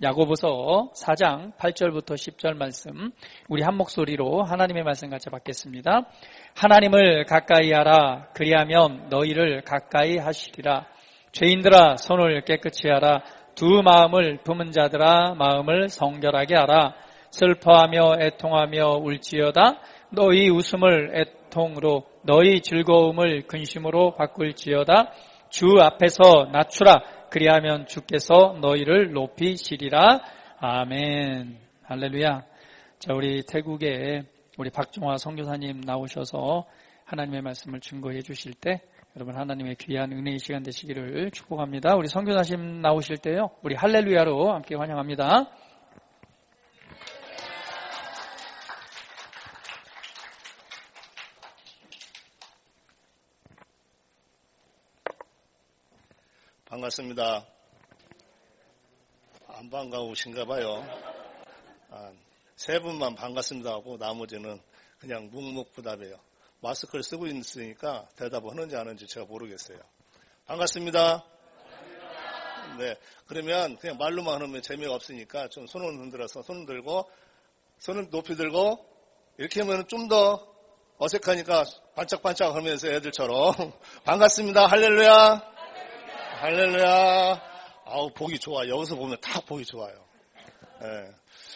야고보서 4장 8절부터 10절 말씀, 우리 한 목소리로 하나님의 말씀 같이 받겠습니다. 하나님을 가까이 하라. 그리하면 너희를 가까이 하시리라. 죄인들아 손을 깨끗이 하라. 두 마음을 품은 자들아 마음을 성결하게 하라. 슬퍼하며 애통하며 울지어다. 너희 웃음을 애통으로, 너희 즐거움을 근심으로 바꿀지어다. 주 앞에서 낮추라. 그리하면 주께서 너희를 높이시리라. 아멘. 할렐루야. 자, 우리 태국에 우리 박종화 선교사님 나오셔서 하나님의 말씀을 증거해 주실 때 여러분 하나님의 귀한 은혜의 시간 되시기를 축복합니다. 우리 선교사님 나오실 때요, 우리 할렐루야로 함께 환영합니다. 반갑습니다. 안 반가우신가 봐요. 세 분만 반갑습니다 하고 나머지는 그냥 묵묵부답해요. 마스크를 쓰고 있으니까 대답을 하는지 안 하는지 제가 모르겠어요. 반갑습니다. 네, 그러면 그냥 말로만 하면 재미가 없으니까 좀 손을 흔들어서 손을 들고, 손을 높이 들고 이렇게 하면 좀 더 어색하니까 반짝반짝 하면서 애들처럼 반갑습니다. 할렐루야. 할렐루야. 아우, 보기 좋아. 여기서 보면 다 보기 좋아요. 네.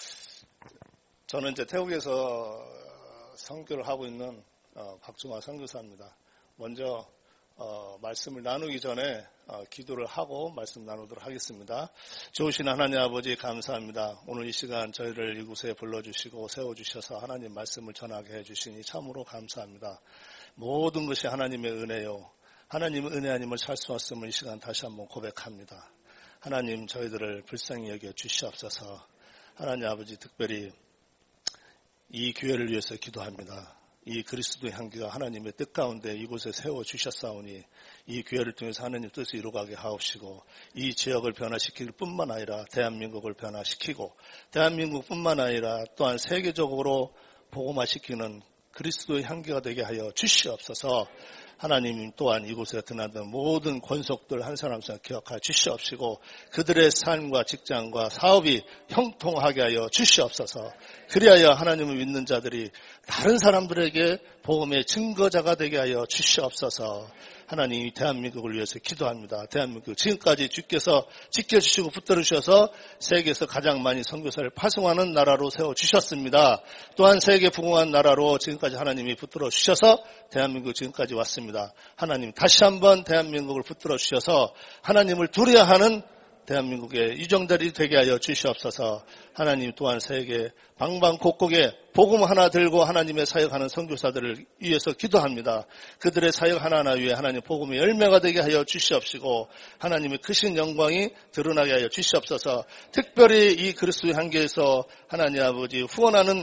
저는 이제 태국에서 선교를 하고 있는 박종화 선교사입니다. 먼저 말씀을 나누기 전에 기도를 하고 말씀 나누도록 하겠습니다. 좋으신 하나님 아버지 감사합니다. 오늘 이 시간 저희를 이곳에 불러주시고 세워주셔서 하나님 말씀을 전하게 해주시니 참으로 감사합니다. 모든 것이 하나님의 은혜요, 하나님의 은혜 아님을 살 수 없음을 이 시간 다시 한번 고백합니다. 하나님, 저희들을 불쌍히 여겨 주시옵소서. 하나님 아버지, 특별히 이 교회를 위해서 기도합니다. 이 그리스도의 향기가 하나님의 뜻 가운데 이곳에 세워주셨사오니 이 교회를 통해서 하나님 뜻을 이루어가게 하옵시고, 이 지역을 변화시킬 뿐만 아니라 대한민국을 변화시키고, 대한민국뿐만 아니라 또한 세계적으로 복음화시키는 그리스도의 향기가 되게 하여 주시옵소서. 하나님 또한 이곳에 드나든 모든 권속들 한 사람 씩 기억하여 주시옵시고, 그들의 삶과 직장과 사업이 형통하게 하여 주시옵소서. 그리하여 하나님을 믿는 자들이 다른 사람들에게 복음의 증거자가 되게 하여 주시옵소서. 하나님, 대한민국을 위해서 기도합니다. 대한민국 지금까지 주께서 지켜주시고 붙들으셔서 세계에서 가장 많이 선교사를 파송하는 나라로 세워주셨습니다. 또한 세계 부흥한 나라로 지금까지 하나님이 붙들어 주셔서 대한민국 지금까지 왔습니다. 하나님, 다시 한번 대한민국을 붙들어 주셔서 하나님을 두려워하는 대한민국의 유정자들이 되게 하여 주시옵소서. 하나님, 또한 세계 방방곡곡에 복음 하나 들고 하나님의 사역하는 선교사들을 위해서 기도합니다. 그들의 사역 하나하나 위해 하나님 복음의 열매가 되게 하여 주시옵시고, 하나님의 크신 영광이 드러나게 하여 주시옵소서. 특별히 이 그리스도의 향기에서 하나님 아버지 후원하는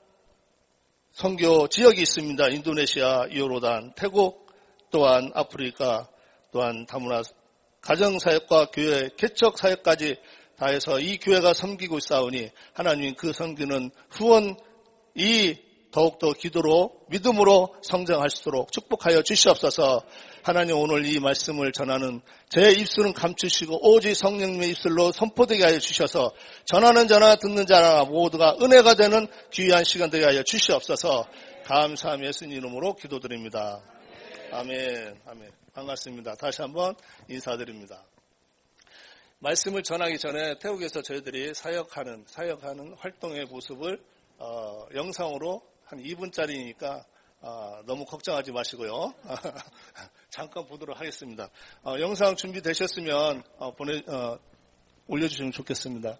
선교 지역이 있습니다. 인도네시아, 요르단, 태국, 또한 아프리카, 또한 다문화 가정사역과 교회 개척사역까지 다 해서 이 교회가 섬기고 있사오니 하나님, 그 섬기는 후원이 더욱더 기도로 믿음으로 성장할 수 있도록 축복하여 주시옵소서. 하나님, 오늘 이 말씀을 전하는 제 입술은 감추시고 오직 성령님의 입술로 선포되게 하여 주셔서 전하는 자나 듣는 자나 모두가 은혜가 되는 귀한 시간 되게 하여 주시옵소서. 감사하며 예수님 이름으로 기도드립니다. 아멘. 아멘. 반갑습니다. 다시 한번 인사드립니다. 말씀을 전하기 전에 태국에서 저희들이 사역하는 활동의 모습을 영상으로 한 2분짜리니까 너무 걱정하지 마시고요. 잠깐 보도록 하겠습니다. 영상 준비되셨으면 올려주시면 좋겠습니다.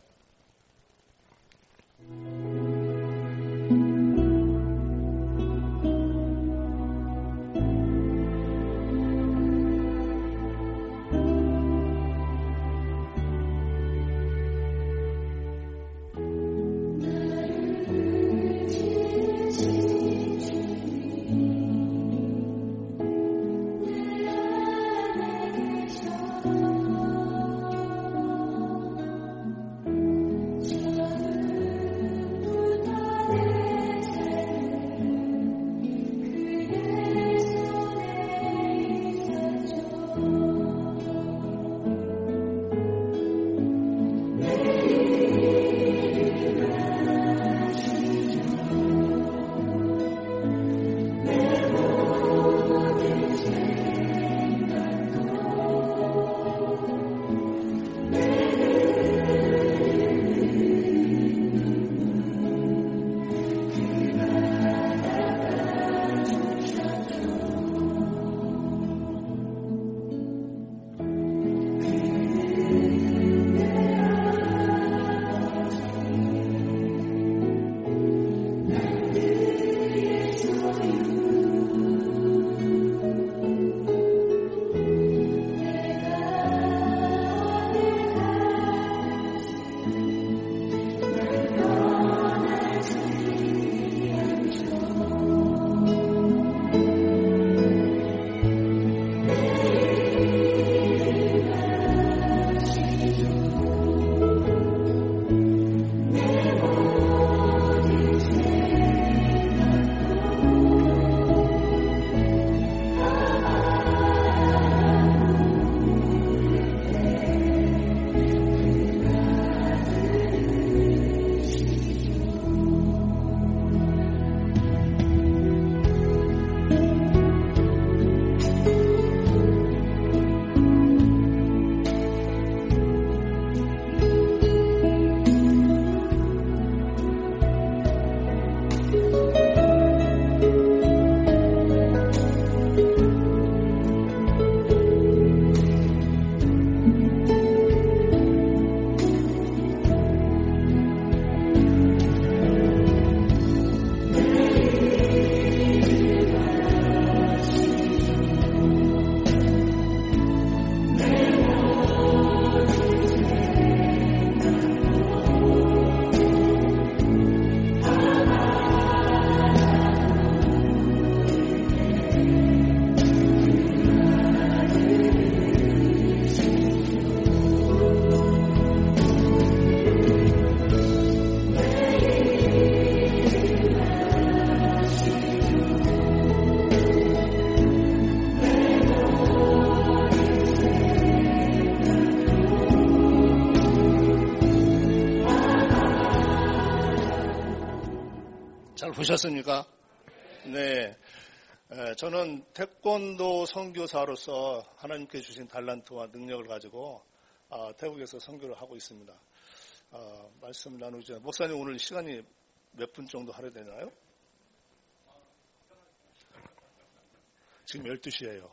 보셨습니까? 네. 저는 태권도 선교사로서 하나님께 주신 달란트와 능력을 가지고 태국에서 선교를 하고 있습니다. 말씀 나누기 전에 목사님 오늘 시간이 몇 분 정도 하려 되나요? 지금 12시예요.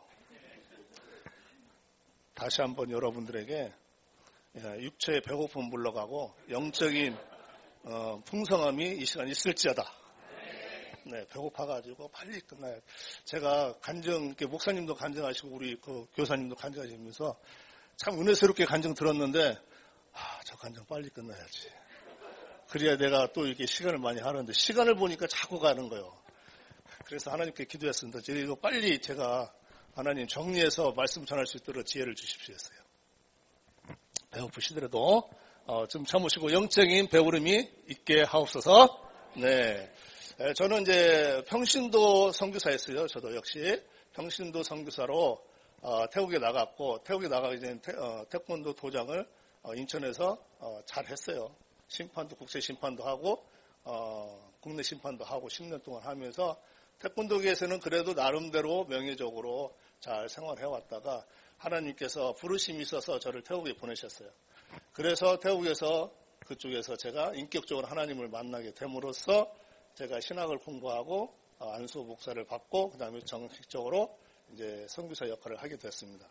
다시 한번 여러분들에게 육체의 배고픔 물러가고 영적인 풍성함이 이 시간 있을지어다. 네, 배고파가지고 빨리 끝나요. 제가 목사님도 간증하시고 우리 그 교사님도 간증하시면서 참 은혜스럽게 간증 들었는데, 저 간증 빨리 끝나야지. 그래야 내가 또 이렇게 시간을 많이 하는데 시간을 보니까 자꾸 가는 거예요. 그래서 하나님께 기도했습니다. 이거 빨리 제가 하나님 정리해서 말씀 전할 수 있도록 지혜를 주십시오 했어요. 배고프시더라도 좀 참으시고 영적인 배부름이 있게 하옵소서. 네. 저는 이제 평신도 선교사였어요. 저도 역시 평신도 선교사로 태국에 나갔고, 태국에 나가기 전에 태권도 도장을 인천에서 잘 했어요. 심판도 국제 심판도 하고 국내 심판도 하고 10년 동안 하면서 태권도계에서는 그래도 나름대로 명예적으로 잘 생활해 왔다가 하나님께서 부르심이 있어서 저를 태국에 보내셨어요. 그래서 태국에서 그쪽에서 제가 인격적으로 하나님을 만나게 됨으로써 제가 신학을 공부하고 안수 목사를 받고 그다음에 정식적으로 이제 선교사 역할을 하게 됐습니다.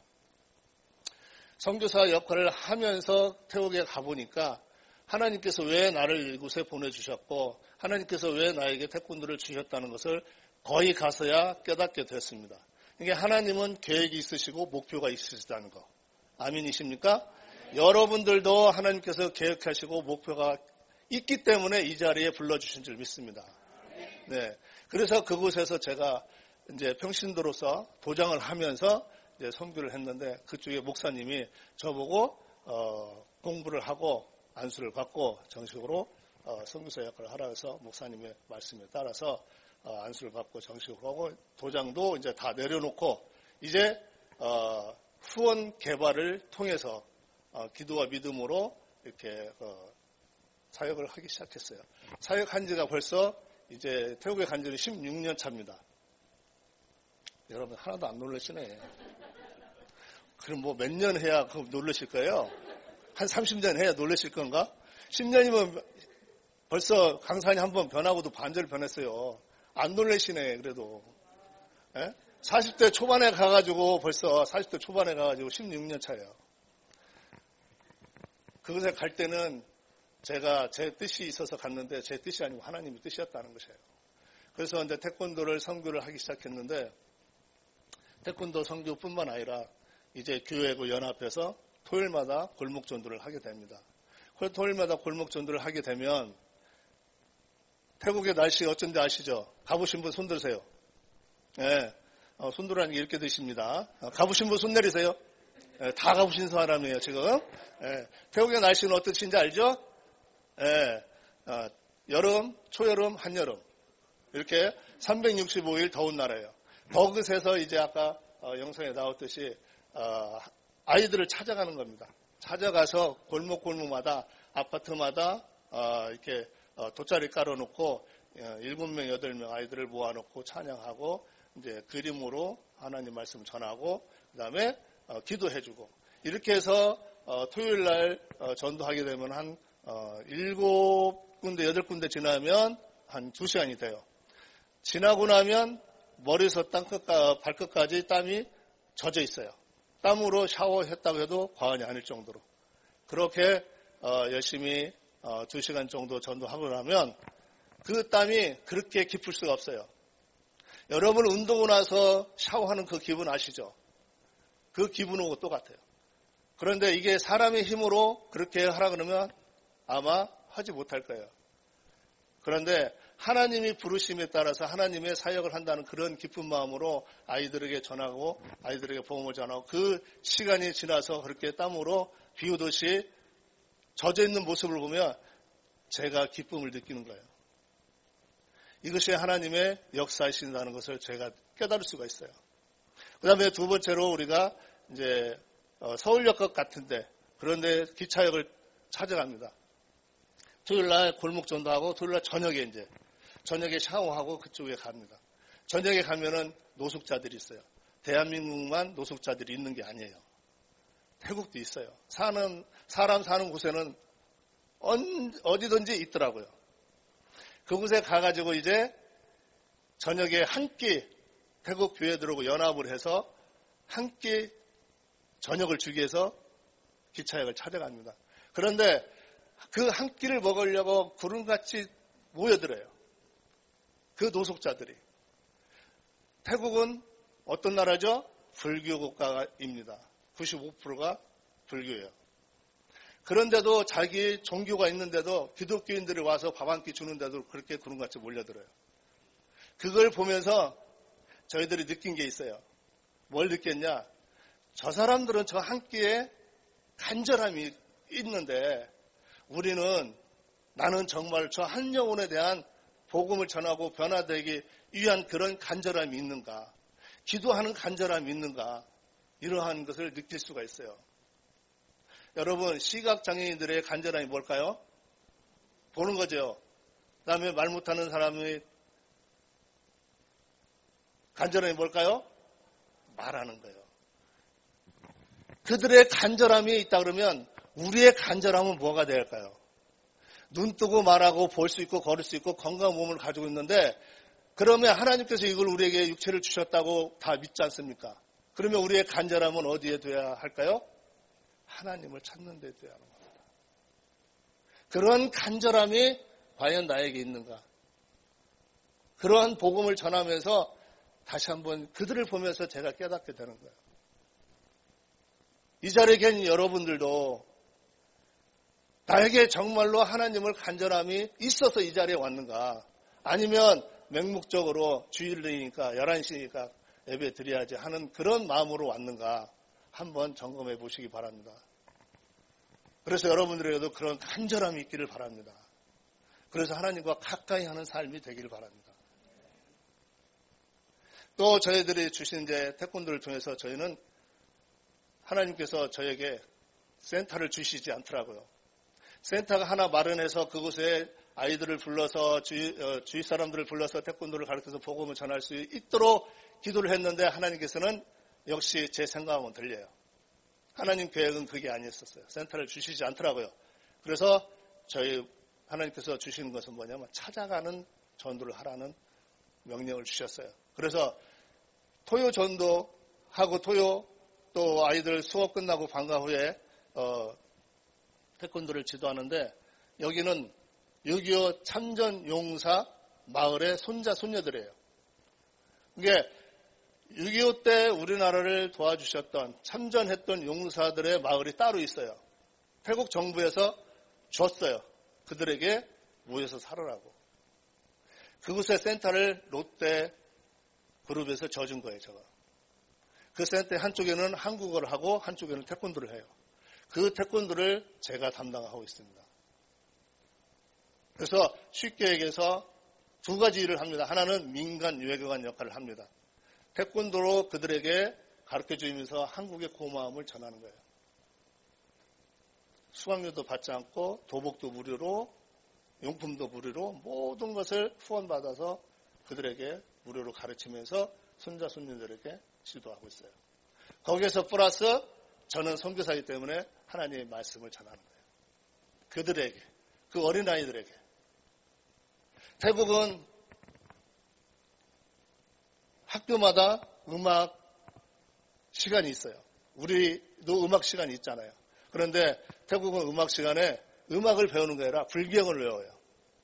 선교사 역할을 하면서 태국에 가보니까 하나님께서 왜 나를 이곳에 보내주셨고 하나님께서 왜 나에게 태권도를 주셨다는 것을 거의 가서야 깨닫게 됐습니다. 이게 하나님은 계획이 있으시고 목표가 있으시다는 거. 아멘이십니까? 여러분들도 하나님께서 계획하시고 목표가 있기 때문에 이 자리에 불러주신 줄 믿습니다. 네. 그래서 그곳에서 제가 이제 평신도로서 도장을 하면서 이제 선교를 했는데 그쪽에 목사님이 저보고 공부를 하고 안수를 받고 정식으로 선교사 역할을 하라 해서 목사님의 말씀에 따라서 안수를 받고 정식으로 하고 도장도 이제 다 내려놓고 이제 후원 개발을 통해서 기도와 믿음으로 이렇게 사역을 하기 시작했어요. 사역한 지가 벌써 이제 태국에 간 지는 16년 차입니다. 여러분 하나도 안 놀라시네. 그럼 뭐 몇 년 해야 놀라실 거예요? 한 30년 해야 놀라실 건가? 10년이면 벌써 강산이 한번 변하고도 반절 변했어요. 안 놀라시네 그래도. 40대 초반에 가가지고 벌써 40대 초반에 가가지고 16년 차예요. 그곳에 갈 때는 제가 제 뜻이 있어서 갔는데 제 뜻이 아니고 하나님의 뜻이었다는 것이에요. 그래서 이제 태권도를 선교를 하기 시작했는데 태권도 선교뿐만 아니라 이제 교회하고 연합해서 토요일마다 골목 전도를 하게 됩니다. 토요일마다 골목 전도를 하게 되면 태국의 날씨 어쩐지 아시죠? 가보신 분 손 들으세요. 네, 손들라는 게 이렇게 되십니다. 가보신 분 손 내리세요. 네, 다 가보신 사람이에요 지금. 네, 태국의 날씨는 어떠신지 알죠? 네, 여름, 초여름, 한여름 이렇게 365일 더운 나라예요. 거기서 이제 아까 영상에 나왔듯이 아이들을 찾아가는 겁니다. 찾아가서 골목골목마다 아파트마다 이렇게 돗자리 깔아놓고 7명, 8명 아이들을 모아놓고 찬양하고 이제 그림으로 하나님 말씀 전하고 그다음에 기도해주고 이렇게 해서 토요일 날 전도하게 되면 한 7군데, 8군데 지나면 한 2시간이 돼요. 지나고 나면 머리에서 발끝까지 땀이 젖어 있어요. 땀으로 샤워했다고 해도 과언이 아닐 정도로. 그렇게 열심히 2시간 정도 전도하고 나면 그 땀이 그렇게 깊을 수가 없어요. 여러분 운동하고 나서 샤워하는 그 기분 아시죠? 그 기분하고 똑같아요. 그런데 이게 사람의 힘으로 그렇게 하라 그러면 아마 하지 못할 거예요. 그런데 하나님이 부르심에 따라서 하나님의 사역을 한다는 그런 기쁜 마음으로 아이들에게 전하고 아이들에게 복음을 전하고 그 시간이 지나서 그렇게 땀으로 비오듯이 젖어 있는 모습을 보면 제가 기쁨을 느끼는 거예요. 이것이 하나님의 역사이신다는 것을 제가 깨달을 수가 있어요. 그 다음에 두 번째로 우리가 이제 서울역것 같은데 그런데 기차역을 찾아갑니다. 토요일 날 골목 전도하고 토요일 날 저녁에 이제 저녁에 샤워하고 그쪽에 갑니다. 저녁에 가면은 노숙자들이 있어요. 대한민국만 노숙자들이 있는 게 아니에요. 태국도 있어요. 사람 사는 곳에는 어디든지 있더라고요. 그곳에 가가지고 이제 저녁에 한 끼 태국 교회들하고 연합을 해서 한 끼 저녁을 주기 위해서 기차역을 찾아갑니다. 그런데 그 한 끼를 먹으려고 구름같이 모여들어요. 그 노숙자들이. 태국은 어떤 나라죠? 불교 국가입니다. 95%가 불교예요. 그런데도 자기 종교가 있는데도 기독교인들이 와서 밥 한 끼 주는데도 그렇게 구름같이 몰려들어요. 그걸 보면서 저희들이 느낀 게 있어요. 뭘 느꼈냐? 저 사람들은 저 한 끼에 간절함이 있는데 나는 정말 저 한 영혼에 대한 복음을 전하고 변화되기 위한 그런 간절함이 있는가? 기도하는 간절함이 있는가? 이러한 것을 느낄 수가 있어요. 여러분, 시각장애인들의 간절함이 뭘까요? 보는 거죠. 그다음에 말 못하는 사람의 간절함이 뭘까요? 말하는 거예요. 그들의 간절함이 있다 그러면 우리의 간절함은 뭐가 될까요? 눈 뜨고 말하고 볼 수 있고 걸을 수 있고 건강한 몸을 가지고 있는데 그러면 하나님께서 이걸 우리에게 육체를 주셨다고 다 믿지 않습니까? 그러면 우리의 간절함은 어디에 둬야 할까요? 하나님을 찾는 데 둬야 하는 겁니다. 그런 간절함이 과연 나에게 있는가? 그러한 복음을 전하면서 다시 한번 그들을 보면서 제가 깨닫게 되는 거예요. 이 자리에 계신 여러분들도 나에게 정말로 하나님을 간절함이 있어서 이 자리에 왔는가? 아니면 맹목적으로 주일이니까 11시니까 예배 드려야지 하는 그런 마음으로 왔는가? 한번 점검해 보시기 바랍니다. 그래서 여러분들에게도 그런 간절함이 있기를 바랍니다. 그래서 하나님과 가까이 하는 삶이 되기를 바랍니다. 또 저희들이 주신 이제 태권도를 통해서 저희는 하나님께서 저에게 센터를 주시지 않더라고요. 센터가 하나 마련해서 그곳에 아이들을 불러서 주위 사람들을 불러서 태권도를 가르쳐서 복음을 전할 수 있도록 기도를 했는데 하나님께서는 역시 제 생각하고는 들려요. 하나님 계획은 그게 아니었었어요. 센터를 주시지 않더라고요. 그래서 하나님께서 주시는 것은 뭐냐면 찾아가는 전도를 하라는 명령을 주셨어요. 그래서 토요 전도하고 또 아이들 수업 끝나고 방과 후에 태권도를 지도하는데 여기는 6.25 참전용사 마을의 손자 손녀들이에요. 이게 6.25 때 우리나라를 도와주셨던 참전했던 용사들의 마을이 따로 있어요. 태국 정부에서 줬어요. 그들에게 모여서 살으라고. 그곳의 센터를 롯데 그룹에서 져준 거예요. 제가. 그 센터 한쪽에는 한국어를 하고 한쪽에는 태권도를 해요. 그 태권도를 제가 담당하고 있습니다. 그래서 쉽게 얘기해서 두 가지 일을 합니다. 하나는 민간 외교관 역할을 합니다. 태권도로 그들에게 가르쳐주면서 한국의 고마움을 전하는 거예요. 수강료도 받지 않고 도복도 무료로 용품도 무료로 모든 것을 후원받아서 그들에게 무료로 가르치면서 손자 손녀들에게 지도하고 있어요. 거기에서 플러스 저는 선교사이기 때문에 하나님의 말씀을 전하는 거예요. 그들에게, 그 어린아이들에게. 태국은 학교마다 음악 시간이 있어요. 우리도 음악 시간이 있잖아요. 그런데 태국은 음악 시간에 음악을 배우는 게 아니라 불경을 외워요.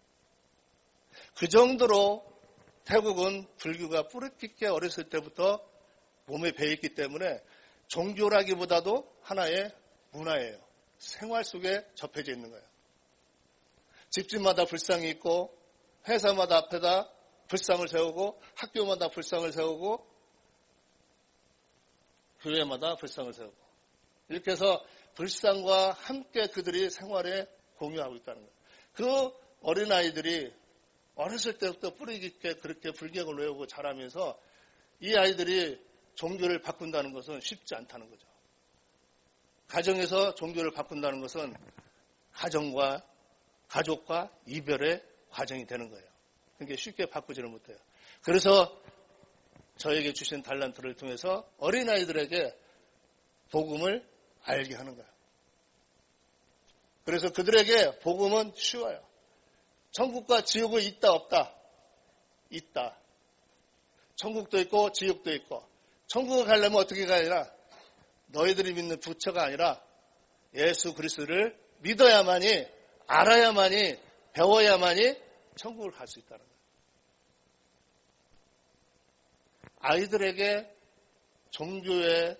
그 정도로 태국은 불교가 뿌리 깊게 어렸을 때부터 몸에 배있기 때문에 종교라기보다도 하나의 문화예요. 생활 속에 접해져 있는 거예요. 집집마다 불상이 있고 회사마다 앞에다 불상을 세우고 학교마다 불상을 세우고 교회마다 불상을 세우고 이렇게 해서 불상과 함께 그들이 생활에 공유하고 있다는 거예요. 그 어린아이들이 어렸을 때부터 뿌리 깊게 그렇게 불경을 외우고 자라면서 이 아이들이 종교를 바꾼다는 것은 쉽지 않다는 거죠. 가정에서 종교를 바꾼다는 것은 가족과 이별의 과정이 되는 거예요. 그러니까 쉽게 바꾸지를 못해요. 그래서 저에게 주신 달란트를 통해서 어린아이들에게 복음을 알게 하는 거예요. 그래서 그들에게 복음은 쉬워요. 천국과 지옥은 있다 없다? 있다. 천국도 있고 지옥도 있고. 천국을 가려면 어떻게 가야 너희들이 믿는 부처가 아니라 예수 그리스도를 믿어야만이, 알아야만이, 배워야만이 천국을 갈 수 있다는 거예요. 아이들에게 종교의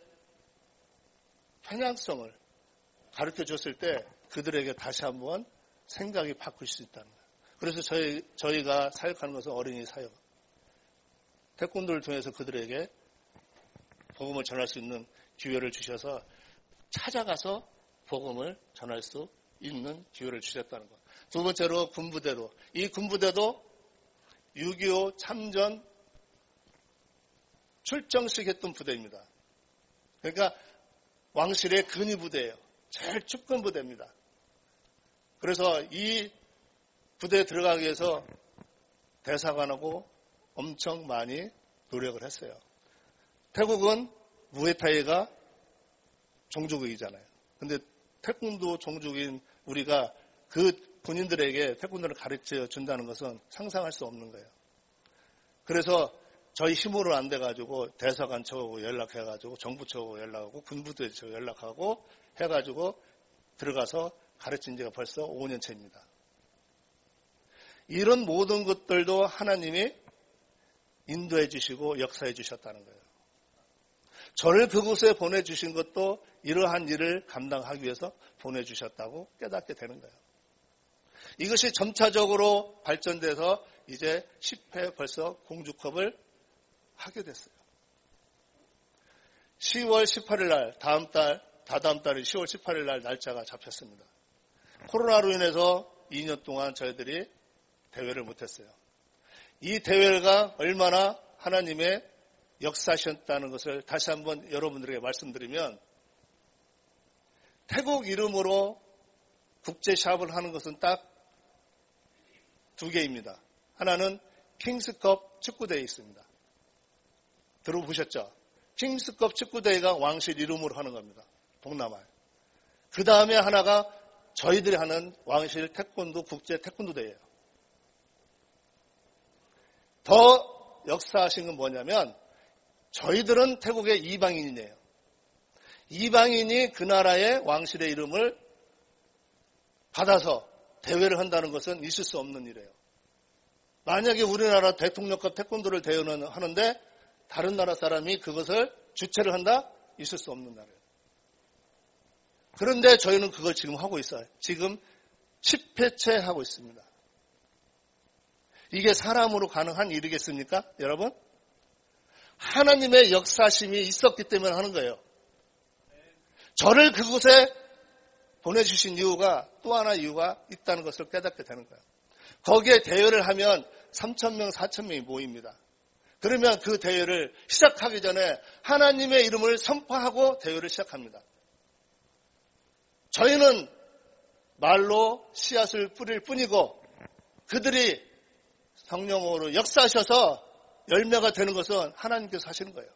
편향성을 가르쳐 줬을 때 그들에게 다시 한번 생각이 바뀔 수 있다는 거예요. 그래서 저희가 사역하는 것은 어린이 사역. 태권도를 통해서 그들에게 복음을 전할 수 있는 기회를 주셔서 찾아가서 복음을 전할 수 있는 기회를 주셨다는 것. 두 번째로 군부대도. 이 군부대도 6.25 참전 출정식 했던 부대입니다. 그러니까 왕실의 근위 부대예요. 제일 축근 부대입니다. 그래서 이 부대에 들어가기 위해서 대사관하고 엄청 많이 노력을 했어요. 태국은 무에타이가 종주국이잖아요. 근데 태권도 종주국인 우리가 그 군인들에게 태권도를 가르쳐 준다는 것은 상상할 수 없는 거예요. 그래서 저희 힘으로 안 돼가지고 대사관 쪽하고 연락해가지고 정부 쪽하고 연락하고 군부대 쪽 연락하고 해가지고 들어가서 가르친 지가 벌써 5년째입니다. 이런 모든 것들도 하나님이 인도해 주시고 역사해 주셨다는 거예요. 저를 그곳에 보내주신 것도 이러한 일을 감당하기 위해서 보내주셨다고 깨닫게 되는 거예요. 이것이 점차적으로 발전돼서 이제 10회 벌써 공주컵을 하게 됐어요. 10월 18일 날, 다다음 달이 10월 18일 날 날짜가 잡혔습니다. 코로나로 인해서 2년 동안 저희들이 대회를 못했어요. 이 대회가 얼마나 하나님의 역사셨다는 것을 다시 한번 여러분들에게 말씀드리면, 태국 이름으로 국제시합을 하는 것은 딱 두 개입니다. 하나는 킹스컵 축구대회 있습니다. 들어보셨죠? 킹스컵 축구대회가 왕실 이름으로 하는 겁니다. 동남아에. 그 다음에 하나가 저희들이 하는 왕실 태권도 국제 태권도 대회예요. 더 역사하신 건 뭐냐면 저희들은 태국의 이방인이에요. 이방인이 그 나라의 왕실의 이름을 받아서 대회를 한다는 것은 있을 수 없는 일이에요. 만약에 우리나라 대통령급 태권도를 대회는 하는데 다른 나라 사람이 그것을 주최를 한다? 있을 수 없는 나라예요. 그런데 저희는 그걸 지금 하고 있어요. 지금 10회째 하고 있습니다. 이게 사람으로 가능한 일이겠습니까? 여러분? 하나님의 역사심이 있었기 때문에 하는 거예요. 저를 그곳에 보내주신 이유가 또 하나 이유가 있다는 것을 깨닫게 되는 거예요. 거기에 대회를 하면 3,000명, 4,000명이 모입니다. 그러면 그 대회를 시작하기 전에 하나님의 이름을 선포하고 대회를 시작합니다. 저희는 말로 씨앗을 뿌릴 뿐이고 그들이 성령으로 역사하셔서 열매가 되는 것은 하나님께서 하시는 거예요.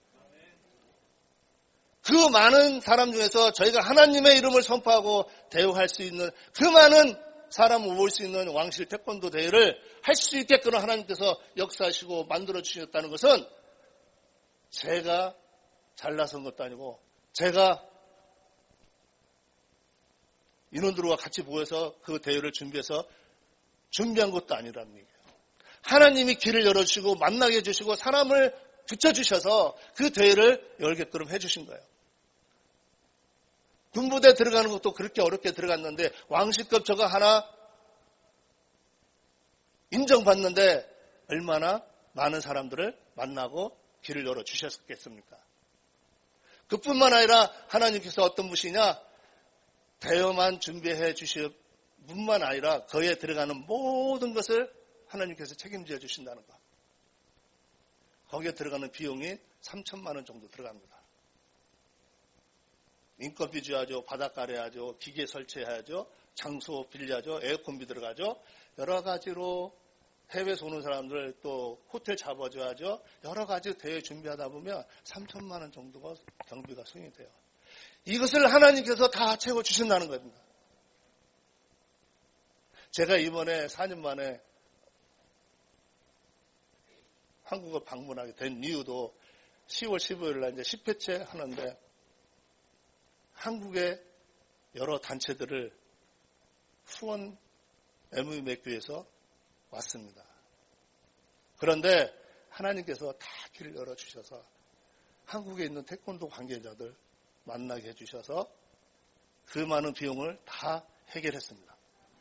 그 많은 사람 중에서 저희가 하나님의 이름을 선포하고 대우할 수 있는 그 많은 사람을 모을 수 있는 왕실 태권도 대회를 할 수 있게끔 하나님께서 역사하시고 만들어 주셨다는 것은 제가 잘나선 것도 아니고 제가 인원들과 같이 모여서 그 대회를 준비한 것도 아니라는 얘기예요. 하나님이 길을 열어주시고 만나게 해주시고 사람을 붙여주셔서 그 대회를 열게끔 해주신 거예요. 군부대 들어가는 것도 그렇게 어렵게 들어갔는데 왕실급 저거 하나 인정받는데 얼마나 많은 사람들을 만나고 길을 열어주셨겠습니까? 그뿐만 아니라 하나님께서 어떤 분이냐 대회만 준비해 주실 뿐만 아니라 거기에 들어가는 모든 것을 하나님께서 책임져 주신다는 것. 거기에 들어가는 비용이 3,000만 원 정도 들어갑니다. 인건비 줘야죠. 바닷가 해야죠. 기계 설치해야죠. 장소 빌려야죠. 에어컨비 들어가죠. 여러 가지로 해외에서 오는 사람들 또 호텔 잡아줘야죠. 여러 가지 대회 준비하다 보면 3천만 원 정도가 경비가 손이 돼요. 이것을 하나님께서 다 채워주신다는 겁니다. 제가 이번에 4년 만에 한국을 방문하게 된 이유도 10월 15일 날 이제 10회째 하는데 한국의 여러 단체들을 후원 MOU 맺기 위해서 왔습니다. 그런데 하나님께서 다 길을 열어주셔서 한국에 있는 태권도 관계자들 만나게 해주셔서 그 많은 비용을 다 해결했습니다.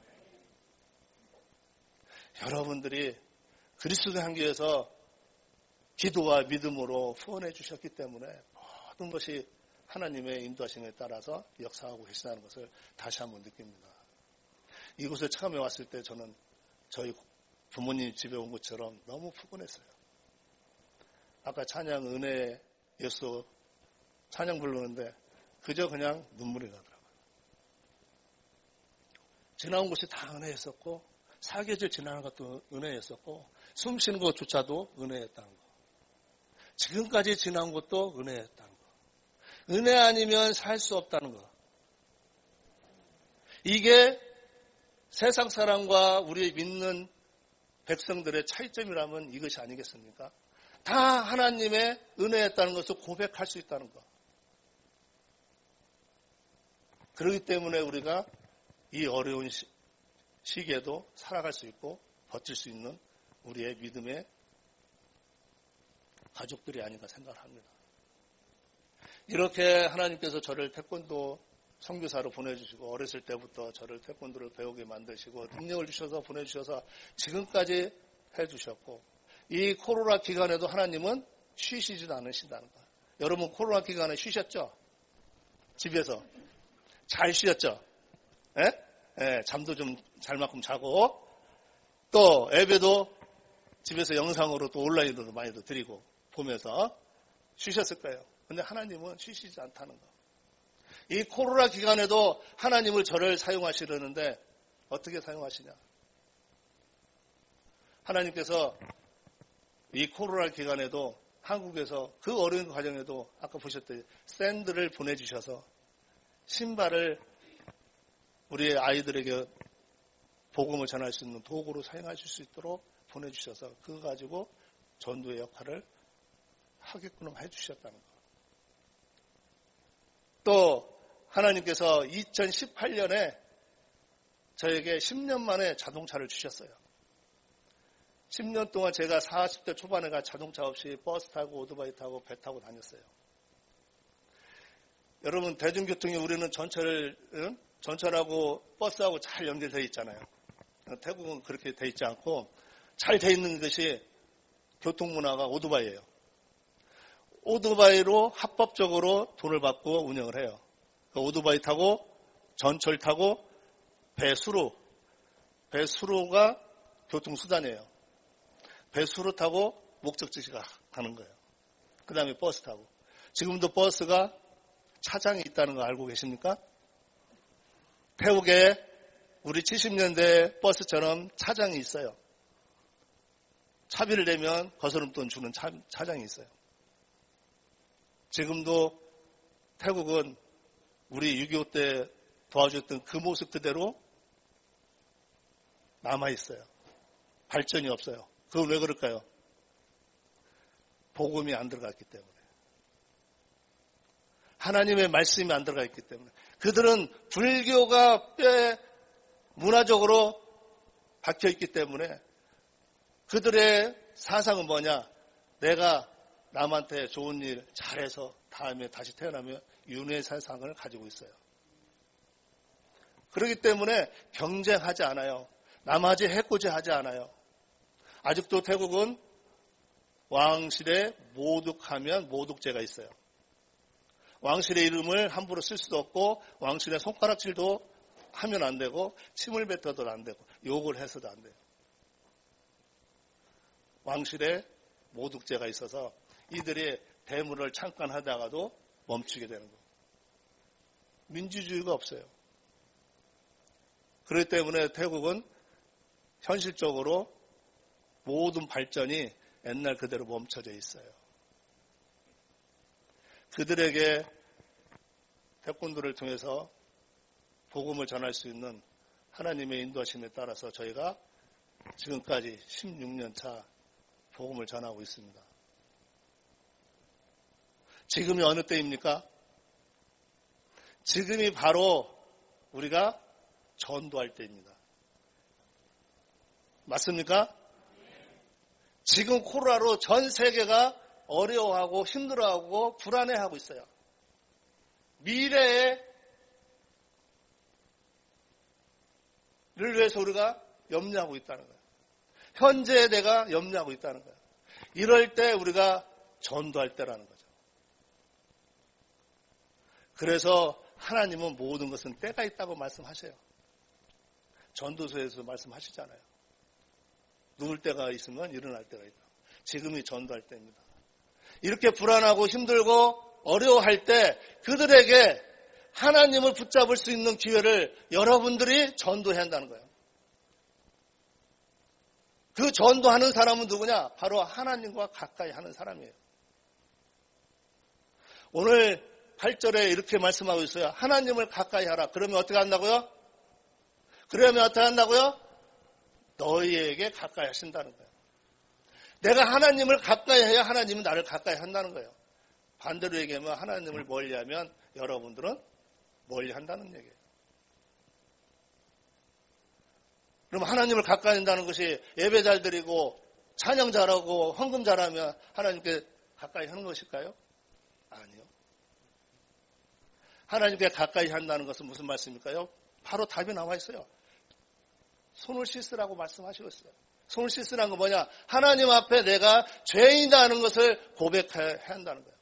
여러분들이 그리스도의 향기에서 기도와 믿음으로 후원해 주셨기 때문에 모든 것이 하나님의 인도하심에 따라서 역사하고 계시다는 것을 다시 한번 느낍니다. 이곳에 처음에 왔을 때 저는 저희 부모님 집에 온 것처럼 너무 푸근했어요. 아까 찬양 은혜 예수 찬양 부르는데 그저 그냥 눈물이 나더라고요. 지나온 곳이 다 은혜였었고 사계절 지나는 것도 은혜였었고 숨 쉬는 것조차도 은혜였다는 거. 지금까지 지나온 것도 은혜였다는 거. 은혜 아니면 살 수 없다는 거. 이게 세상 사람과 우리 믿는 백성들의 차이점이라면 이것이 아니겠습니까? 다 하나님의 은혜였다는 것을 고백할 수 있다는 것. 그렇기 때문에 우리가 이 어려운 시기에도 살아갈 수 있고 버틸 수 있는 우리의 믿음의 가족들이 아닌가 생각을 합니다. 이렇게 하나님께서 저를 태권도 선교사로 보내주시고 어렸을 때부터 저를 태권도를 배우게 만드시고 능력을 주셔서 보내주셔서 지금까지 해주셨고 이 코로나 기간에도 하나님은 쉬시지도 않으신다는 거예요. 여러분 코로나 기간에 쉬셨죠? 집에서 잘 쉬었죠? 예? 잠도 좀 잘만큼 자고 또 예배도 집에서 영상으로 또 온라인으로 많이도 드리고 보면서 쉬셨을 거예요. 근데 하나님은 쉬시지 않다는 거. 이 코로나 기간에도 하나님을 저를 사용하시려는데 어떻게 사용하시냐? 하나님께서 이 코로나 기간에도 한국에서 그 어려운 과정에도 아까 보셨듯이 샌드를 보내주셔서 신발을 우리 아이들에게 복음을 전할 수 있는 도구로 사용하실 수 있도록 보내주셔서 그거 가지고 전도의 역할을 하게끔 해주셨다는 거. 또 하나님께서 2018년에 저에게 10년 만에 자동차를 주셨어요. 10년 동안 제가 40대 초반에 자동차 없이 버스 타고 오토바이 타고 배 타고 다녔어요. 여러분 대중교통이 우리는 전철하고 버스하고 잘 연결되어 있잖아요. 태국은 그렇게 되어 있지 않고 잘 되어 있는 것이 교통문화가 오토바이예요. 오토바이로 합법적으로 돈을 받고 운영을 해요. 오토바이 타고 전철 타고 배수로가 교통수단이에요. 배수로 타고 목적지가 가는 거예요. 그 다음에 버스 타고. 지금도 버스가 차장이 있다는 거 알고 계십니까? 태국에 우리 70년대 버스처럼 차장이 있어요. 차비를 내면 거스름돈 주는 차장이 있어요. 지금도 태국은 우리 6.25 때 도와줬던 그 모습 그대로 남아있어요. 발전이 없어요. 그건 왜 그럴까요? 복음이 안 들어갔기 때문에. 하나님의 말씀이 안 들어가 있기 때문에. 그들은 불교가 뼈에 문화적으로 박혀있기 때문에 그들의 사상은 뭐냐? 내가 남한테 좋은 일 잘해서 다음에 다시 태어나면 윤회의 사상을 가지고 있어요. 그렇기 때문에 경쟁하지 않아요. 남하지 해코지 하지 않아요. 아직도 태국은 왕실에 모독하면 모독죄가 있어요. 왕실의 이름을 함부로 쓸 수도 없고 왕실의 손가락질도 하면 안 되고 침을 뱉어도 안 되고 욕을 해서도 안 돼요. 왕실에 모독죄가 있어서 이들이 대물을 잠깐 하다가도 멈추게 되는 거예요. 민주주의가 없어요. 그렇기 때문에 태국은 현실적으로 모든 발전이 옛날 그대로 멈춰져 있어요. 그들에게 태권도를 통해서 복음을 전할 수 있는 하나님의 인도하심에 따라서 저희가 지금까지 16년 차 복음을 전하고 있습니다. 지금이 어느 때입니까? 지금이 바로 우리가 전도할 때입니다. 맞습니까? 지금 코로나로 전 세계가 어려워하고 힘들어하고 불안해하고 있어요. 미래를 위해서 우리가 염려하고 있다는 거예요. 현재에 내가 염려하고 있다는 거예요. 이럴 때 우리가 전도할 때라는 거죠. 그래서 하나님은 모든 것은 때가 있다고 말씀하세요. 전도서에서 말씀하시잖아요. 누울 때가 있으면 일어날 때가 있다. 지금이 전도할 때입니다. 이렇게 불안하고 힘들고 어려워할 때 그들에게 하나님을 붙잡을 수 있는 기회를 여러분들이 전도해야 한다는 거예요. 그 전도하는 사람은 누구냐? 바로 하나님과 가까이 하는 사람이에요. 오늘 8절에 이렇게 말씀하고 있어요. 하나님을 가까이 하라. 그러면 어떻게 한다고요? 너희에게 가까이 하신다는 거예요. 내가 하나님을 가까이 해야 하나님은 나를 가까이 한다는 거예요. 반대로 얘기하면 하나님을 멀리하면 여러분들은 멀리한다는 얘기예요. 그럼 하나님을 가까이 한다는 것이 예배 잘 드리고 찬양 잘하고 헌금 잘하면 하나님께 가까이 하는 것일까요? 아니요. 하나님께 가까이 한다는 것은 무슨 말씀일까요? 바로 답이 나와 있어요. 손을 씻으라고 말씀하셨어요. 손을 씻으라는 건 뭐냐? 하나님 앞에 내가 죄인이라는 것을 고백해야 한다는 거예요.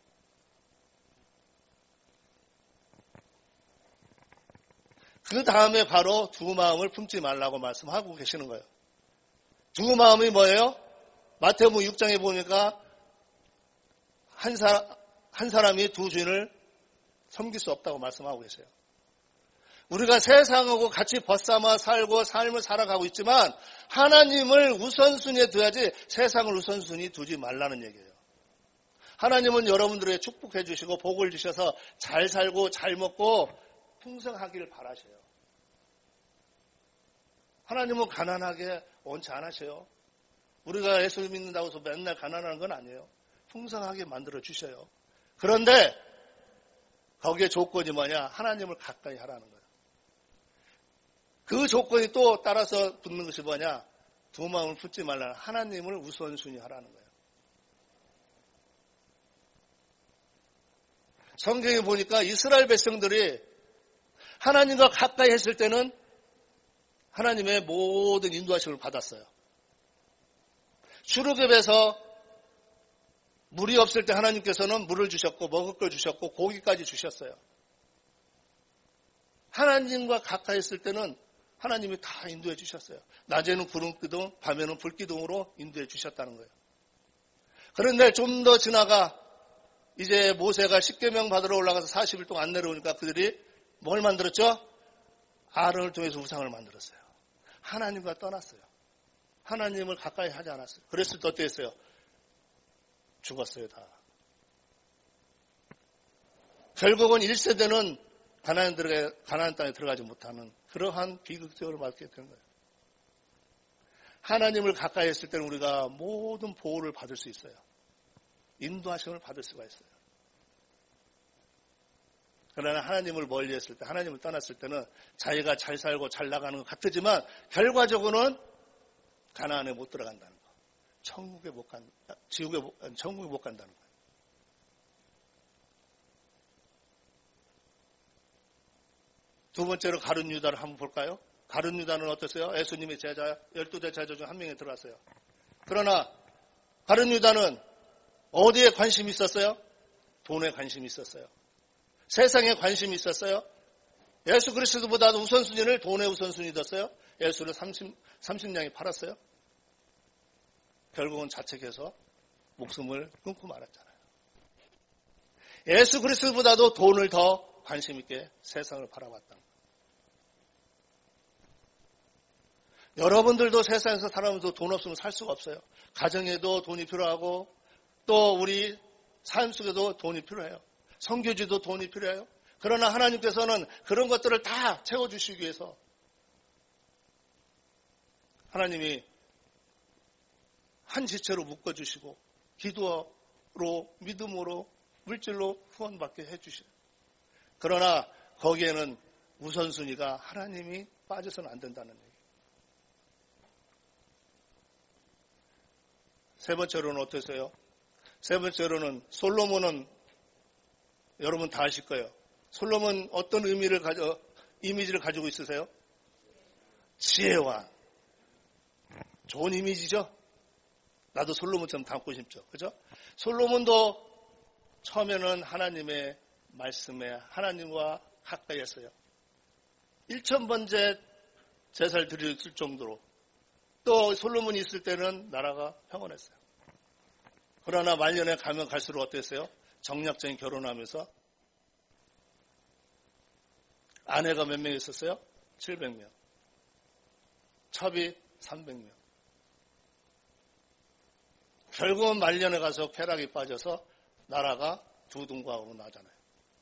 그 다음에 바로 두 마음을 품지 말라고 말씀하고 계시는 거예요. 두 마음이 뭐예요? 마태복음 6장에 보니까 한 사람이 두 주인을 섬길 수 없다고 말씀하고 계세요. 우리가 세상하고 같이 벗삼아 살고 삶을 살아가고 있지만 하나님을 우선순위에 둬야지 세상을 우선순위에 두지 말라는 얘기예요. 하나님은 여러분들에게 축복해 주시고 복을 주셔서 잘 살고 잘 먹고 풍성하기를 바라셔요. 하나님은 가난하게 원치 않으셔요. 우리가 예수 믿는다고 해서 맨날 가난한 건 아니에요. 풍성하게 만들어 주셔요. 그런데 거기에 조건이 뭐냐? 하나님을 가까이 하라는 거예요. 그 조건이 또 따라서 붙는 것이 뭐냐? 두 마음을 품지 말라는 하나님을 우선순위 하라는 거예요. 성경에 보니까 이스라엘 백성들이 하나님과 가까이 했을 때는 하나님의 모든 인도하심을 받았어요. 출애굽에서 물이 없을 때 하나님께서는 물을 주셨고 먹을 걸 주셨고 고기까지 주셨어요. 하나님과 가까이 했을 때는 하나님이 다 인도해 주셨어요. 낮에는 구름기둥, 밤에는 불기둥으로 인도해 주셨다는 거예요. 그런데 좀 더 지나가 이제 모세가 십계명 받으러 올라가서 40일 동안 안 내려오니까 그들이 뭘 만들었죠? 아론을 통해서 우상을 만들었어요. 하나님과 떠났어요. 하나님을 가까이 하지 않았어요. 그랬을 때 어떻게 했어요? 죽었어요, 다. 결국은 1세대는 가나안 땅에 들어가지 못하는 그러한 비극적으로 맞게 된 거예요. 하나님을 가까이 했을 때는 우리가 모든 보호를 받을 수 있어요. 인도하심을 받을 수가 있어요. 그러나 하나님을 멀리했을 때, 하나님을 떠났을 때는 자기가 잘 살고 잘 나가는 것 같지만 결과적으로는 가나안에 못 들어간다는 거, 천국에 못 간다는 거예요. 두 번째로 가룟 유다를 한번 볼까요? 가룟 유다는 어땠어요? 예수님의 제자, 12대 제자 중 한 명에 들어갔어요. 그러나 가룟 유다는 어디에 관심이 있었어요? 돈에 관심이 있었어요. 세상에 관심이 있었어요. 예수 그리스도보다도 우선순위를 돈에 우선순위 뒀어요. 예수를 30냥이 팔았어요. 결국은 자책해서 목숨을 끊고 말았잖아요. 예수 그리스도보다도 돈을 더 관심 있게 세상을 바라봤다. 여러분들도 세상에서 살아가면서 돈 없으면 살 수가 없어요. 가정에도 돈이 필요하고 또 우리 삶 속에도 돈이 필요해요. 선교지도 돈이 필요해요. 그러나 하나님께서는 그런 것들을 다 채워주시기 위해서 하나님이 한 지체로 묶어주시고 기도로 믿음으로 물질로 후원받게 해주셔요. 그러나 거기에는 우선순위가 하나님이 빠져서는 안 된다는 얘기예요. 세 번째로는 어떠세요? 세 번째로는 솔로몬은 여러분 다 아실 거예요. 솔로몬 어떤 이미지를 가지고 있으세요? 지혜왕. 좋은 이미지죠? 나도 솔로몬처럼 닮고 싶죠. 그죠? 솔로몬도 처음에는 하나님의 말씀에 하나님과 가까이 했어요. 1000번째 제사를 드릴 정도로. 또 솔로몬이 있을 때는 나라가 평온했어요. 그러나 말년에 가면 갈수록 어땠어요? 정략적인 결혼하면서 아내가 몇 명 있었어요? 700명. 첩이 300명. 결국은 말년에 가서 쾌락이 빠져서 나라가 두둥과하고 나잖아요.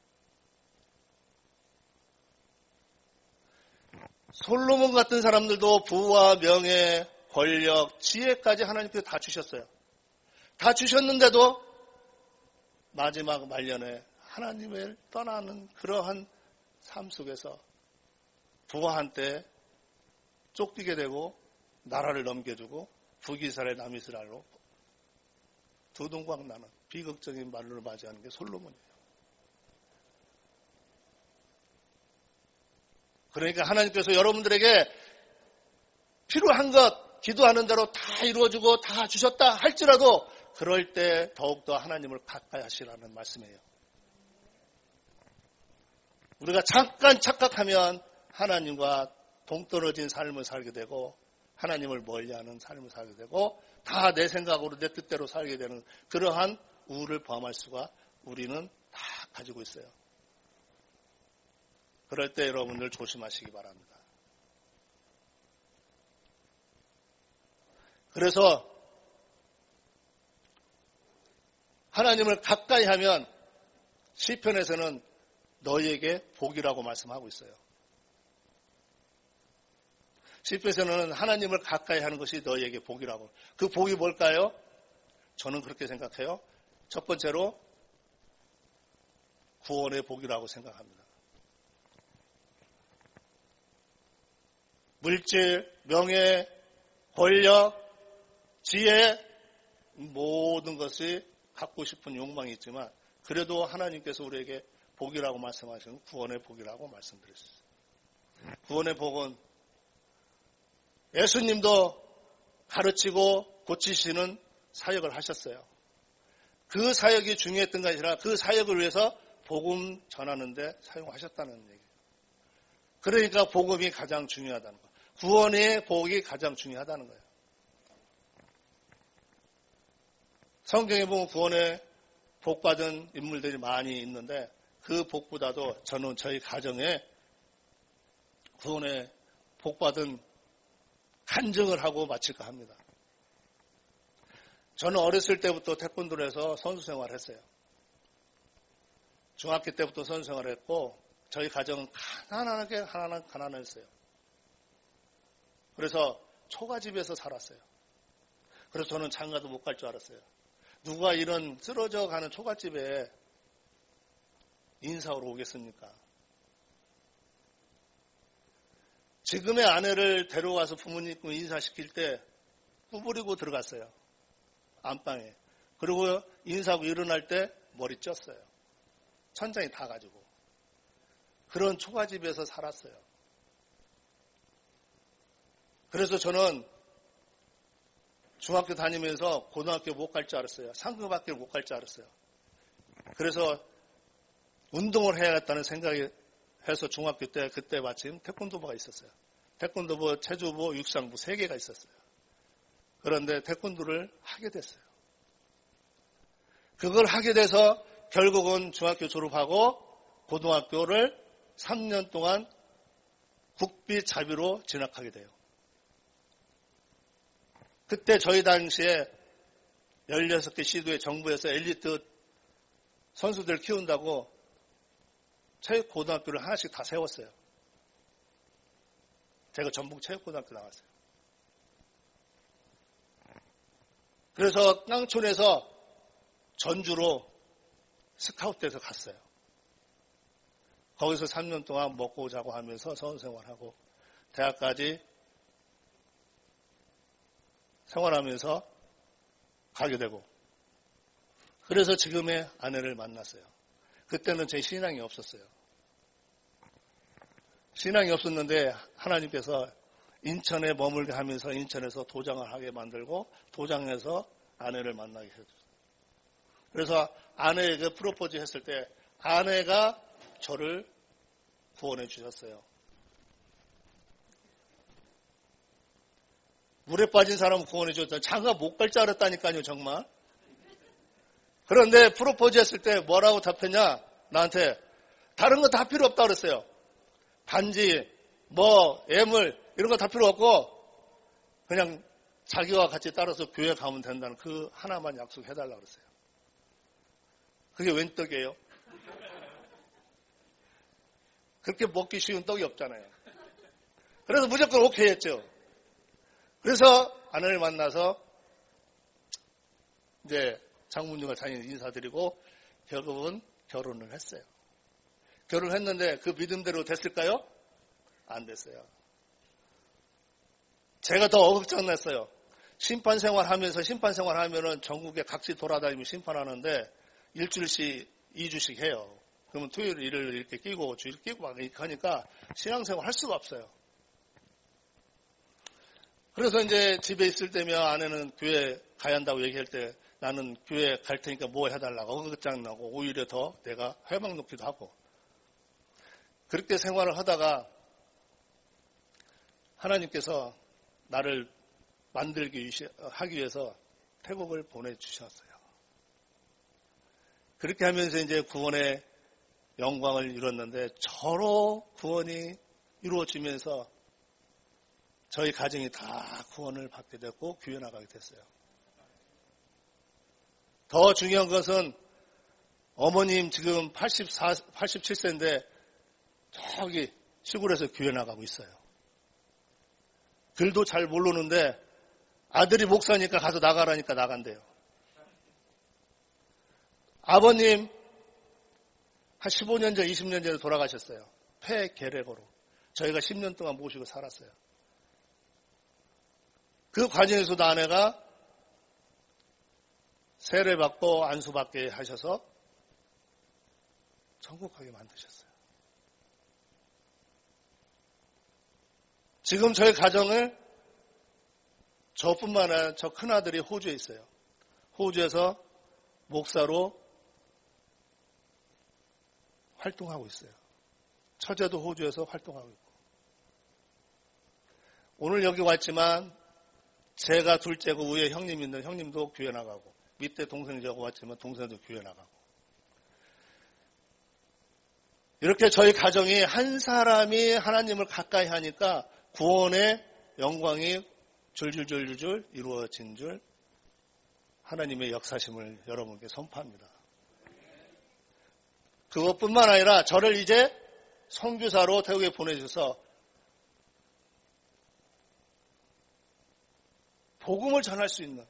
솔로몬 같은 사람들도 부와 명예, 권력, 지혜까지 하나님께서 다 주셨어요. 다 주셨는데도 마지막 말년에 하나님을 떠나는 그러한 삶 속에서 부하한테 쫓기게 되고 나라를 넘겨주고 북이스라엘 남이스라엘로 두둥광 나는 비극적인 말로 맞이하는 게 솔로몬이에요. 그러니까 하나님께서 여러분들에게 필요한 것 기도하는 대로 다 이루어주고 다 주셨다 할지라도 그럴 때 더욱더 하나님을 가까이 하시라는 말씀이에요. 우리가 잠깐 착각하면 하나님과 동떨어진 삶을 살게 되고 하나님을 멀리하는 삶을 살게 되고 다 내 생각으로 내 뜻대로 살게 되는 그러한 우울을 범할 수가 우리는 다 가지고 있어요. 그럴 때 여러분들 조심하시기 바랍니다. 그래서 하나님을 가까이 하면 시편에서는 너희에게 복이라고 말씀하고 있어요. 시편에서는 하나님을 가까이 하는 것이 너희에게 복이라고. 그 복이 뭘까요? 저는 그렇게 생각해요. 첫 번째로 구원의 복이라고 생각합니다. 물질, 명예, 권력, 지혜 모든 것이 갖고 싶은 욕망이 있지만 그래도 하나님께서 우리에게 복이라고 말씀하시는 구원의 복이라고 말씀드렸어요. 구원의 복은 예수님도 가르치고 고치시는 사역을 하셨어요. 그 사역이 중요했던 것이 아니라 그 사역을 위해서 복음 전하는 데 사용하셨다는 얘기예요. 그러니까 복음이 가장 중요하다는 거예요. 구원의 복이 가장 중요하다는 거예요. 성경에 보면 구원의 복받은 인물들이 많이 있는데 그 복보다도 저는 저희 가정에 구원의 복받은 간증을 하고 마칠까 합니다. 저는 어렸을 때부터 태권도를 해서 선수 생활을 했어요. 중학교 때부터 선수 생활을 했고 저희 가정은 가난했어요. 그래서 초가집에서 살았어요. 그래서 저는 장가도 못 갈 줄 알았어요. 누가 이런 쓰러져 가는 초가집에 인사하러 오겠습니까? 지금의 아내를 데려가서 부모님 인사시킬 때 구부리고 들어갔어요. 안방에. 그리고 인사하고 일어날 때 머리 쪘어요. 천장이 다 가지고. 그런 초가집에서 살았어요. 그래서 저는 중학교 다니면서 고등학교 못 갈 줄 알았어요. 상급학교를 못 갈 줄 알았어요. 그래서 운동을 해야겠다는 생각이 해서 중학교 때 그때 마침 태권도부가 있었어요. 태권도부, 체조부, 육상부 3개가 있었어요. 그런데 태권도를 하게 됐어요. 그걸 하게 돼서 결국은 중학교 졸업하고 고등학교를 3년 동안 국비 자비로 진학하게 돼요. 그때 저희 당시에 16개 시도의 정부에서 엘리트 선수들 키운다고 체육고등학교를 하나씩 다 세웠어요. 제가 전북 체육고등학교 나왔어요. 그래서 깡촌에서 전주로 스카웃돼서 갔어요. 거기서 3년 동안 먹고 자고 하면서 선수생활하고 대학까지 생활하면서 가게 되고, 그래서 지금의 아내를 만났어요. 그때는 제 신앙이 없었어요. 신앙이 없었는데 하나님께서 인천에 머물게 하면서 인천에서 도장을 하게 만들고 도장에서 아내를 만나게 해줬어요. 그래서 아내에게 프로포즈 했을 때 아내가 저를 구원해 주셨어요. 물에 빠진 사람은 구원해 줬다. 장가 못 갈 줄 알았다니까요, 정말. 그런데 프로포즈 했을 때 뭐라고 답했냐? 나한테 다른 거 다 필요 없다고 그랬어요. 반지, 애물 이런 거 다 필요 없고 그냥 자기와 같이 따라서 교회 가면 된다는 그 하나만 약속해달라고 그랬어요. 그게 웬 떡이에요? 그렇게 먹기 쉬운 떡이 없잖아요. 그래서 무조건 오케이 했죠. 그래서 아내를 만나서 이제 장문님과 자녀 인사드리고 결국은 결혼을 했어요. 결혼을 했는데 그 믿음대로 됐을까요? 안 됐어요. 제가 더 어급장냈어요. 심판 생활하면은 전국에 각지 돌아다니며 심판하는데 일주일씩 2주씩 해요. 그러면 토요일, 일요일 이렇게 끼고 주일 끼고 막 이렇게 하니까 신앙생활 할 수가 없어요. 그래서 이제 집에 있을 때면 아내는 교회 가야 한다고 얘기할 때 나는 교회 갈 테니까 뭐 해달라고 어긋장 나고 오히려 더 내가 회방 놓기도 하고 그렇게 생활을 하다가 하나님께서 나를 하기 위해서 태국을 보내주셨어요. 그렇게 하면서 이제 구원의 영광을 이뤘는데 저로 구원이 이루어지면서 저희 가정이 다 구원을 받게 됐고 교회 나가게 됐어요. 더 중요한 것은 어머님 지금 87세인데 저기 시골에서 교회 나가고 있어요. 글도 잘 모르는데 아들이 목사니까 가서 나가라니까 나간대요. 아버님 한 15년 전, 20년 전에 돌아가셨어요. 폐결핵으로. 저희가 10년 동안 모시고 살았어요. 그 과정에서도 아내가 세례받고 안수받게 하셔서 천국하게 만드셨어요. 지금 저희 가정을 저뿐만 아니라 저 큰아들이 호주에 있어요. 호주에서 목사로 활동하고 있어요. 처제도 호주에서 활동하고 있고. 오늘 여기 왔지만 제가 둘째고 위에 형님 있는 형님도 교회 나가고 밑에 동생이 저거 왔지만 동생도 교회 나가고 이렇게 저희 가정이 한 사람이 하나님을 가까이 하니까 구원의 영광이 줄줄줄줄 이루어진 줄 하나님의 역사심을 여러분께 선포합니다. 그것뿐만 아니라 저를 이제 선교사로 태국에 보내주셔서 복음을 전할 수 있는,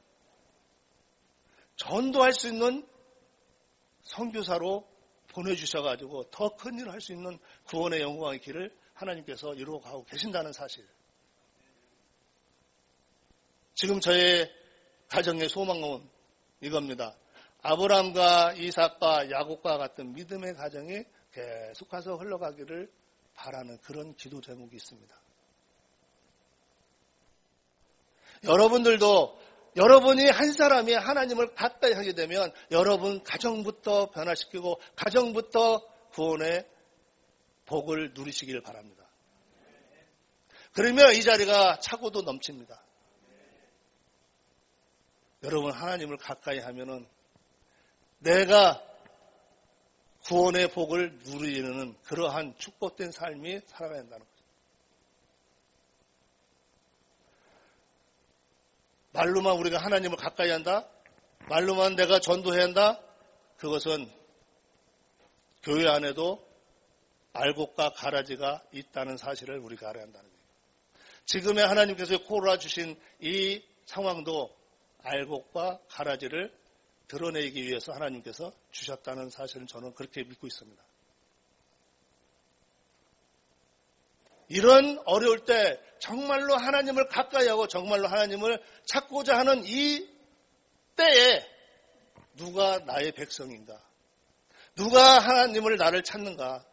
전도할 수 있는 선교사로 보내주셔가지고 더 큰 일을 할 수 있는 구원의 영광의 길을 하나님께서 이루어가고 계신다는 사실. 지금 저의 가정의 소망은 이겁니다. 아브라함과 이삭과 야곱과 같은 믿음의 가정이 계속해서 흘러가기를 바라는 그런 기도 제목이 있습니다. 여러분들도 여러분이 한 사람이 하나님을 가까이 하게 되면 여러분 가정부터 변화시키고 가정부터 구원의 복을 누리시길 바랍니다. 그러면 이 자리가 차고도 넘칩니다. 여러분 하나님을 가까이 하면은 내가 구원의 복을 누리는 그러한 축복된 삶이 살아야 한다는 거죠. 말로만 우리가 하나님을 가까이 한다? 말로만 내가 전도해야 한다? 그것은 교회 안에도 알곡과 가라지가 있다는 사실을 우리가 알아야 한다는 거예요. 지금의 하나님께서 코로나 주신 이 상황도 알곡과 가라지를 드러내기 위해서 하나님께서 주셨다는 사실은 저는 그렇게 믿고 있습니다. 이런 어려울 때 정말로 하나님을 가까이 하고 정말로 하나님을 찾고자 하는 이 때에 누가 나의 백성인가? 누가 하나님을 나를 찾는가?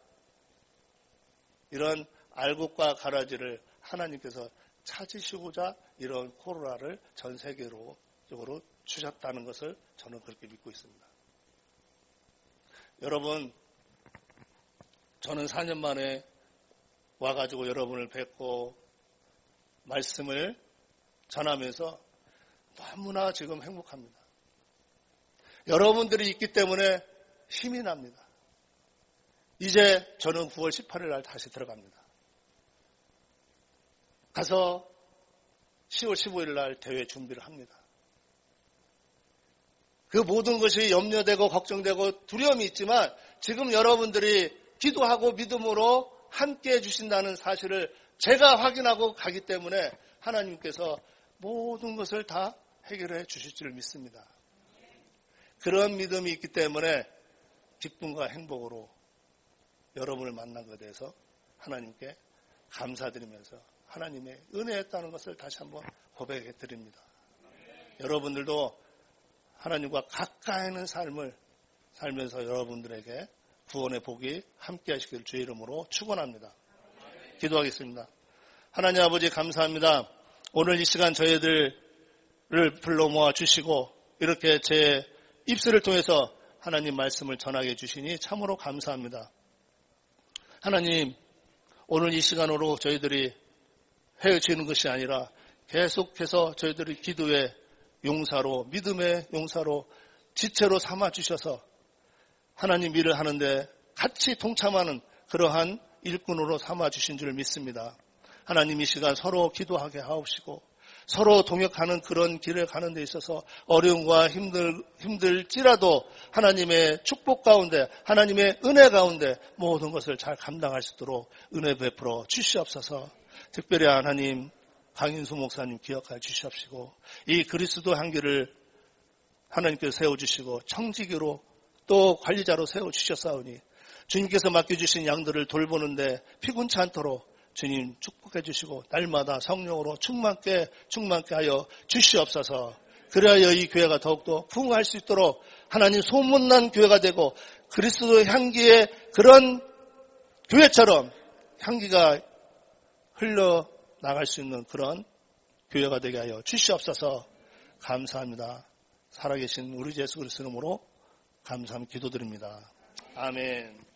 이런 알곡과 가라지를 하나님께서 찾으시고자 이런 코로나를 전 세계적으로 주셨다는 것을 저는 그렇게 믿고 있습니다. 여러분, 저는 4년 만에 와가지고 여러분을 뵙고 말씀을 전하면서 너무나 지금 행복합니다. 여러분들이 있기 때문에 힘이 납니다. 이제 저는 9월 18일 날 다시 들어갑니다. 가서 10월 15일 날 대회 준비를 합니다. 그 모든 것이 염려되고 걱정되고 두려움이 있지만 지금 여러분들이 기도하고 믿음으로 함께 해주신다는 사실을 제가 확인하고 가기 때문에 하나님께서 모든 것을 다 해결해 주실 줄 믿습니다. 그런 믿음이 있기 때문에 기쁨과 행복으로 여러분을 만난 것에 대해서 하나님께 감사드리면서 하나님의 은혜였다는 것을 다시 한번 고백해 드립니다. 여러분들도 하나님과 가까이 있는 삶을 살면서 여러분들에게 구원의 복이 함께 하시길 주의 이름으로 축원합니다. 기도하겠습니다. 하나님 아버지 감사합니다. 오늘 이 시간 저희들을 불러 모아 주시고 이렇게 제 입술을 통해서 하나님 말씀을 전하게 해주시니 참으로 감사합니다. 하나님, 오늘 이 시간으로 저희들이 헤어지는 것이 아니라 계속해서 저희들이 기도의 용사로, 믿음의 용사로 지체로 삼아주셔서 하나님 일을 하는데 같이 동참하는 그러한 일꾼으로 삼아주신 줄 믿습니다. 하나님 이 시간 서로 기도하게 하옵시고 서로 동역하는 그런 길을 가는 데 있어서 어려움과 힘들지라도 하나님의 축복 가운데 하나님의 은혜 가운데 모든 것을 잘 감당할 수 있도록 은혜 베풀어 주시옵소서. 특별히 하나님 강인수 목사님 기억하여 주시옵시고 이 그리스도 향기를 하나님께서 세워주시고 청지기로 또 관리자로 세워주셨사오니 주님께서 맡겨주신 양들을 돌보는데 피곤치 않도록 주님 축복해 주시고 날마다 성령으로 충만케 하여 주시옵소서. 그래야 이 교회가 더욱더 부흥할 수 있도록 하나님 소문난 교회가 되고 그리스도 향기의 그런 교회처럼 향기가 흘러나갈 수 있는 그런 교회가 되게 하여 주시옵소서. 감사합니다. 살아계신 우리 예수 그리스도 이름으로 감사함 기도드립니다. 아멘.